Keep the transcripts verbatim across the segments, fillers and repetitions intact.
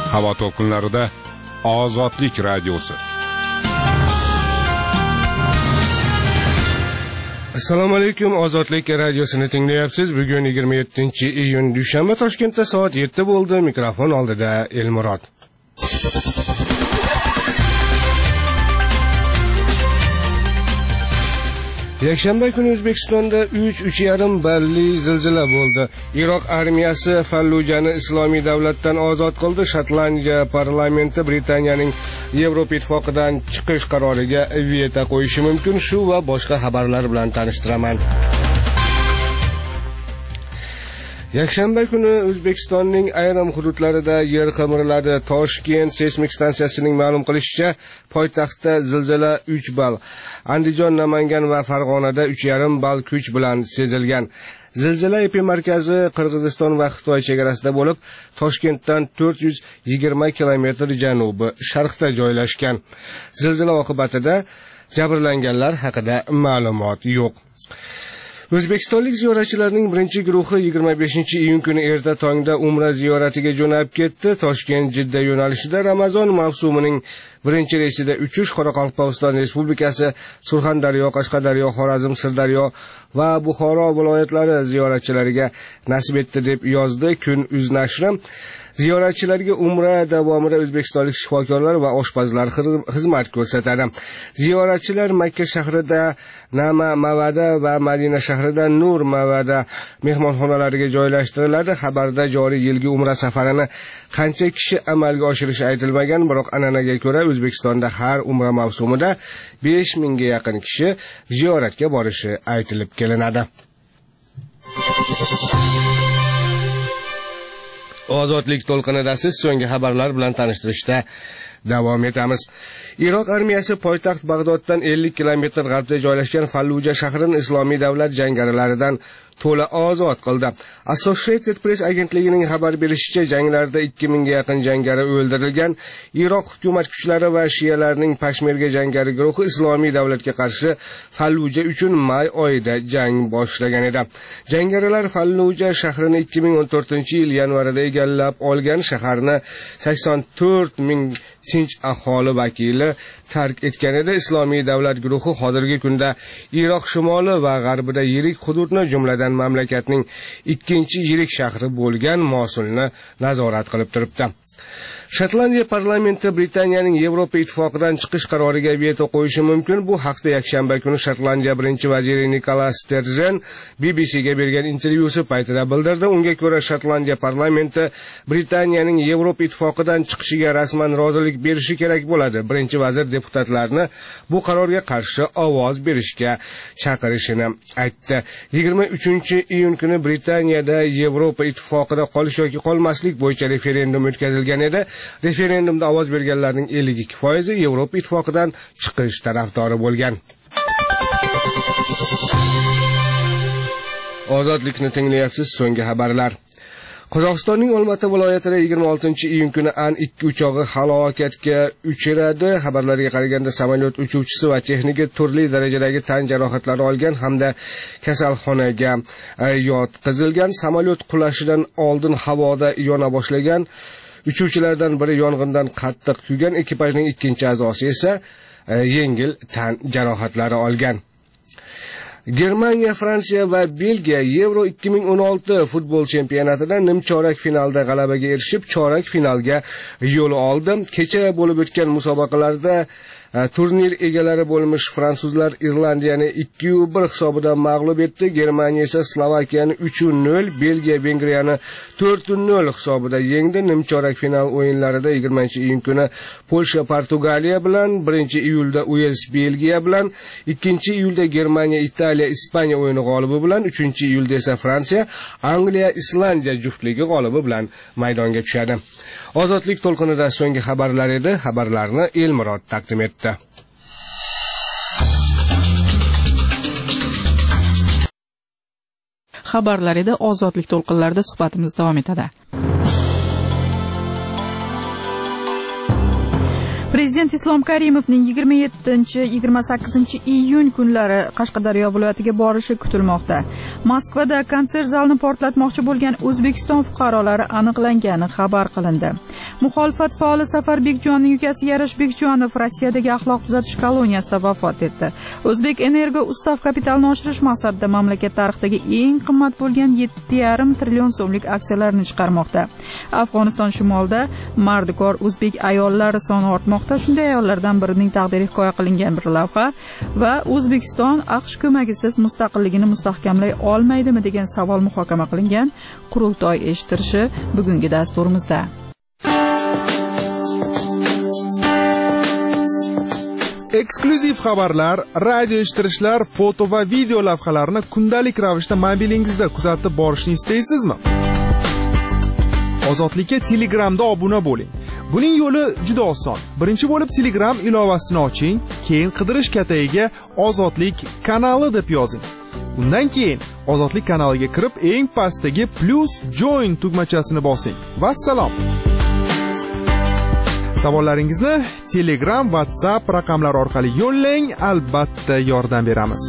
Havo to'lqinlarida Ozodlik radiosi. Assalomu alaykum, Ozodlik radiosini tinglayapsiz. Bugun yigirma yettinchi iyun dushanba, Toshkentda soat yetti bo'ldi. Mikrofon oldida Elmurod. Yakshanba kuni O'zbekistonda uch uch yarim balli zilzila bo'ldi. Iroq armiyasi Fallujani islomiy davlatdan ozod qildi. Shotlandiya parlamenti Britaniyaning Yevropa ittifoqidan chiqish qaroriga veto qo'yishi mumkin. Shu va boshqa xabarlar bilan tanishtiraman. Yakshanba kuni O'zbekistonning ayrim hududlarida yer qimirladi. Toshkent seysmik stansiyasining ma'lum qilishicha, poytaxtda zilzila uch ball, Andijon, Namangan va Farg'onada uch yarim ball kuch bilan sezilgan. Zilzila epimarkazi Qirg'iziston va Xitoy chegarasida bo'lib, Toshkentdan to'rt yuz yigirma kilometr janubi sharqda joylashgan. Zilzila oqibatida jabrlanganlar haqida ma'lumot yo'q. O'zbekistonlik ziyoratchilarning birinchi guruhi yigirma beshinchi iyun kuni erta tongda Umra ziyoratiga jo'nab ketdi. Toshkent-Jidda yo'nalishida Ramazon mavsumining birinchi reysida uchish Qoraqalpog'iston Respublikasi, Surxondaryo, Qashqadaryo, Xorazm, Sirdaryo va Buxoro viloyatlari ziyoratchilariga nasib etdi deb yozdi Kun.uz nashri. Ziyoratchilarga Umra davomida o'zbekistonlik shifokorlar va oshpazlar xizmat ko'rsatadi. Ziyoratchilar Makka shahrida Nama Mavada va Madina shahrida Nur Mavada mehmonxonalariga joylashtiriladi. Xabarda joriy yilgi Umra safarini qancha kishi amalga oshirishi aytilmagan, biroq an'anaga ko'ra O'zbekistonda har Umra mavsumida besh mingga yaqin kishi ziyoratga borishi aytilib kelinadi. Ozodlik to'lqinida siz so'nggi xabarlar bilan tanishtirishda davom etamiz. Iroq armiyasi poytaxt Bag'doddan ellik kilometr g'arbda joylashgan Falluja shahrini islomiy davlat jangarilaridan to'la ozod qildi. Associated Press agentligining xabar berishicha, janglarda ikki mingga yaqin jangari o'ldirilgan. Iroq hukumat kuchlari va shiyalarning Peshmerga jangari guruhi islomiy davlatga qarshi Falluja uchun may oyida jang boshlagan edi. Jangarilar Falluja shahrini ikki ming o'n to'rtinchi yil yanvarida egallab olgan. Shaharni sakson to'rt ming tinch aholi vakili tark etgan edi. Islomiy davlat guruhi hozirgi kunda Iroq shimoli va g'arbida yirik hududni, jumladan mamlakatning ikkinchi yirik shahri bo'lgan Mosulni nazorat qilib turibdi. Shotlandiya parlamenti Britaniyaning Yevropa ittifoqidan chiqish qaroriga veto qo'yishi mumkin. Bu haqda yakshanba kuni Shotlandiya birinchi vaziri Nikola Sturgeon B B C ga bergan intervyusi paytida bildirdi. Unga ko'ra, Shotlandiya parlamenti Britaniyaning Yevropa ittifoqidan chiqishiga rasman rozilik berishi kerak bo'ladi. Birinchi vazir deputatlarni bu qarorga qarshi ovoz berishga chaqirishini aytdi. yigirma uchinchi iyun kuni Britaniyada Yevropa ittifoqida qolish yoki qolmaslik bo'yicha referendum o'tkazilgan edi. Referendumda ovoz berganlarning ellik ikki foizi Yevropa ittifoqidan chiqish tarafdori bo'lgan. Ozodlikni tinglayapsiz. So'nggi xabarlar. Qozog'istonning Olmata viloyatida yigirma oltinchi iyun kuni An ikki uchog'i halokatga uchradi. Xabarlarga qaraganda samolyot uchuvchisi va texnika turli darajadagi tan jarohatlari olgan hamda kasalxonaga yotqizilgan. Samolyot qulashidan oldin havoda yona boshlagan. Uchuvchilardan biri yong'indan qattiq kuygan, ekipajning ikkinchi a'zosi esa yengil tan jarohatlari olgan. Germaniya, Fransiya va Belgiya Euro ikki ming o'n olti futbol chempionatida nimchorak finalda g'alabaga erishib, chorak finalga yo'l oldi. Kecha bo'lib o'tgan musobaqalarda turnir egalari bo'lmish fransuzlar Irlandiyani ikki bir hisobidan mag'lub etdi. Germaniya esa Slovakiyani uch nol, Belgiya Vengriyani to'rt nol hisobida yengdi. Nimchorak final o'yinlarida yigirmanchi iyun kuni Polsha Portugaliya bilan, birinchi iyulda Uels Belgiya bilan, ikkinchi iyulda Germaniya Italiya Ispaniya o'yini g'olibi bilan, uchinchi iyulda esa Fransiya Angliya Islandiya juftligi g'olibi bilan maydonga tushadi. Ozodlik to'lqinida so'nggi xabarlar edi. Xabarlarni Elmurod taqdim etdi. Xabarlar edi. Ozodlik to'lqinlarida suhbatimiz davom etadi. Prezident Islom Karimovning yigirma yettinchi yigirma sakkizinchi iyun kunlari Qashqadaryo viloyatiga borishi kutilmoqda. Moskvada konsert zalini portlatmoqchi bo'lgan O'zbekiston fuqarolari aniqlangani xabar qilindi. Muxolifat faoli Safar Bekjonning ukasi Yarash Bekjonov Rossiyadagi axloq tuzatish koloniyasida vafot etdi. O'zbek Energo ustav kapitalni oshirish maqsadida mamlakat tarixidagi eng qimmat bo'lgan yetti yarim trillion so'mlik aksiyalarni chiqarmoqda. Afg'oniston shimolida mardikor o'zbek ayollari soni ortmoqda. Shunday ayollardan birining taqdiri hikoya qilingan bir lavha va O'zbekiston AQSh ko'magisiz mustaqilligini mustahkamlay olmaydimi degan savol muhokama qilingan qurultoy eshittirishi bugungi dasturimizda. Eksklyuziv xabarlar, radio eshittirishlar, foto va video lavhalarni kundalik ravishda mobilingizda kuzatib borishni istaysizmi? Ozodlikka Telegramda obuna bo'ling. Buning yo'li juda oson. Birinchi bo'lib Telegram ilovasini oching, keyin qidirish katagiga Ozodlik kanali deb yozing. Undan keyin Ozodlik kanaliga kirib, eng pastdagi plus join tugmachasini bosing. Vassalom. Savollaringizni Telegram, WhatsApp raqamlari orqali yo'llang, albatta yordam beramiz.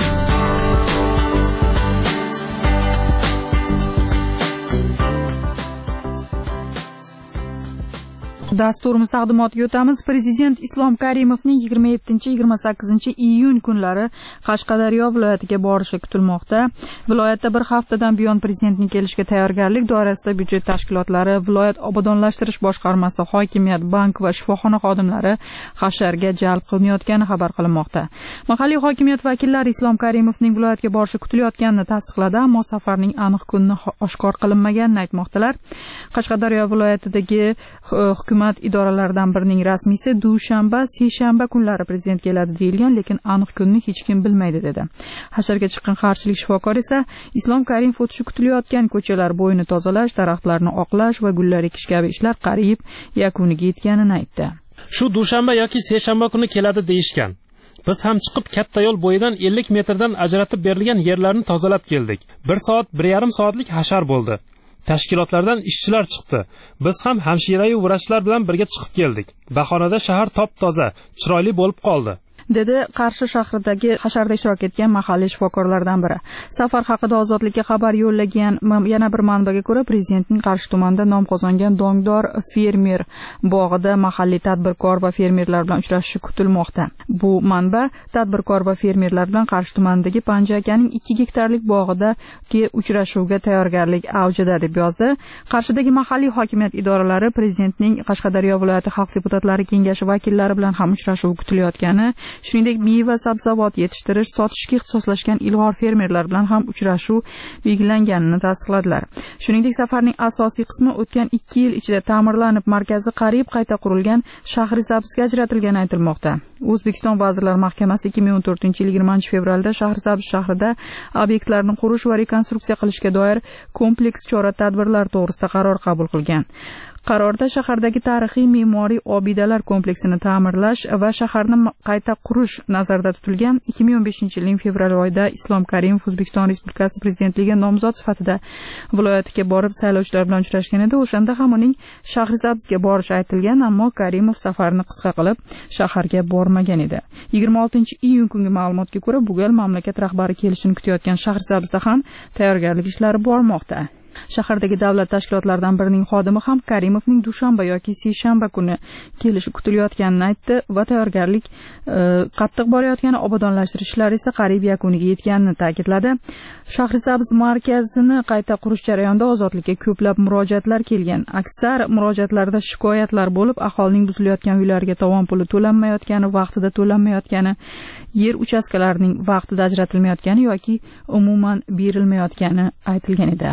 Dasturimiz taqdimotiga o'tamiz. Prezident Islom Karimovning yigirma yettinchi yigirma sakkizinchi iyun kunlari Qashqadaryo viloyatiga borishi kutilmoqda. Viloyatda bir haftadan buyon prezidentning kelishiga tayyorgarlik doirasida byudjet tashkilotlari, viloyat obodonlashtirish boshqarmasi, hokimiyat, bank va shifoxona xodimlari hasharga jalb qilinayotgani xabar qilinmoqda. Mahalliy hokimiyat vakillari Islom Karimovning viloyatga borishi kutilayotganini tasdiqladi, ammo safarning aniq kunini oshkor qilinmaganini aytmoqdalar. Qashqadaryo viloyatidagi hukumat idoralaridan birining rasmiysi dushanba, seshanba kunlari prezident keladi deyilgan, lekin aniq kunni hech kim bilmaydi dedi. Hasharga chiqqan qarshilik shifokor esa Islom Karimov o'tishi kutilayotgan ko'chalar bo'yini tozalash, daraxtlarni oqlash va gullar ekish kabi ishlar qariyb yakuniga yetganini aytdi. Shu dushanba yoki seshanba kuni keladi deyishgan. Biz ham chiqib katta yo'l bo'yidan ellik metrdan ajratib berilgan yerlarni tozalab keldik. bir soat, bir yarim soatlik hashar bo'ldi. Tashkilotlardan ishchilar chiqdi. Biz ham hamshira-yu vrachlar bilan birga chiqib keldik. Bahonada shahar top-toza, chiroyli bo'lib qoldi, dedi Qarshi shahridagi hasharda ishtirok etgan mahalliy shifokorlardan biri. Safar haqida Ozodlikka xabar yo'llagan yana bir manbaga ko'ra, prezidentning Qarshi tumanida nom qozongan Dongdor fermer bog'ida mahalliy tadbirkor va fermerlar bilan uchrashishi kutilmoqda. Bu manba tadbirkor va fermerlar bilan Qarshi tumanidagi Panja akaning ikki gektarlik bog'idagi uchrashuvga tayyorgarlik avjida deb yozdi. Qarshidagi mahalliy hokimiyat idoralari prezidentning Qashqadaryo viloyati xalq deputatlari kengashi vakillari bilan ham uchrashuv kutilayotgani, shuningdek meva sabzavot yetishtirish, sotishga ixtisoslashgan ilg'or fermerlar bilan ham uchrashuv belgilanganini tasdiqladilar. Shuningdek, safarning asosiy qismi o'tgan ikki yil ichida ta'mirlanib, markazi qariyb qayta qurilgan Shahrisabzga ajratilgani aytilmoqda. O'zbekiston Vazirlar Mahkamasi ikki ming o'n to'rtinchi yil yigirmanchi fevralda Shahrisabz shahrida obyektlarni qurish va rekonstruksiya qilishga doir kompleks chora-tadbirlar to'g'risida qaror qabul qilgan. Qarorda shahardagi tarixiy me'moriy obidalar kompleksini ta'mirlash va shaharni qayta qurish nazarda tutilgan. ikki ming o'n beshinchi yilning fevral oyida Islom Karimov O'zbekiston Respublikasi prezidentligiga nomzod sifatida viloyatga borib saylovchilar bilan uchrashgan edi. O'shanda ham uning Shahrisabzga borishi aytilgan, ammo Karimov safarni qisqa qilib shaharga bormagan edi. yigirma oltinchi iyun kungi ma'lumotga ko'ra, bu gal mamlakat rahbari kelishini kutayotgan Shahrisabzda ham tayyorgarlik ishlari bormoqda. Shahardagi davlat tashkilotlaridan birining xodimi ham Karimovning dushanba yoki seshanba kuni kelishi kutilayotganini aytdi va tayyorgarlik e, qattiq borayotgani, obodonlashtirish ishlari esa qariyb yakuniga yetganini ta'kidladi. Shahrisabz markazini qayta qurish jarayonida Ozodlikka ko'plab murojaatlar kelgan. Aksar murojaatlarda shikoyatlar bo'lib, aholining buzilayotgan uylariga tovon puli to'lanmayotgani, vaqtida to'lanmayotgani, yer uchastkalarining vaqtida ajratilmayotgani yoki umuman berilmayotgani aytilgan edi.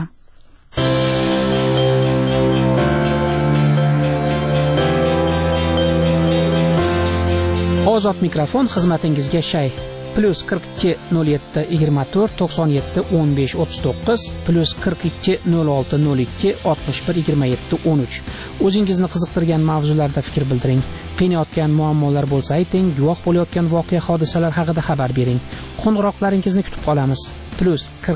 Ozod mikrofon xizmatingizga shay. Plus qirq ikki nol yetti yigirma to'rt to'qson yetti o'n besh o'ttiz to'qqiz, plus qirq ikki nol olti nol ikki oltmish bir yigirma yetti o'n uch. O'zingizni qiziqtirgan mavzularda fikr bildiring. Qiynayotgan muammolar bo'lsa ayting, guvoh bo'layotgan voqea hodisalar haqida xabar bering. Qo'ng'iroqlaringizni kutib qolamiz. Plus